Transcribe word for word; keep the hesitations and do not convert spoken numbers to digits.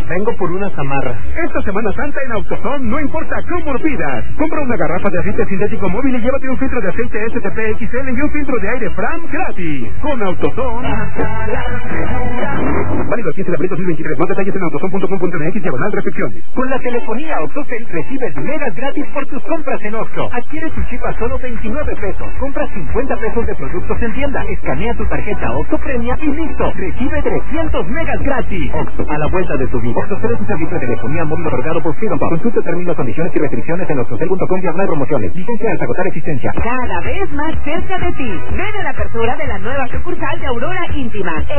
Vengo por una zamarra. Esta Semana Santa en AutoZone, no importa cómo lo pidas. Compra una garrafa de aceite sintético móvil y llévate un filtro de aceite S T P X L y un filtro de aire Fram gratis. Con AutoZone. Válido el quince de abril dos mil veintitrés. Más detalles en autozone punto com punto m x diagonal restricciones. Con la telefonía OXXOCEL recibes megas gratis por tus compras en Oxxo. Adquiere tu chip a solo veintinueve pesos. Compra cincuenta pesos de productos en tienda. Escanea tu tarjeta OXXO Premia y listo. Recibe trescientos megas gratis. Oxxo, a la vuelta de tu vida. OXXOCEL es un servicio de telefonía móvil otorgado por Freedom Pop. Consulta términos, condiciones y restricciones en oxxocel punto com diagonal promociones. Licencia al agotar existencia. Cada vez más cerca de ti. Ven a la apertura de la nueva sucursal de Aurora Íntima.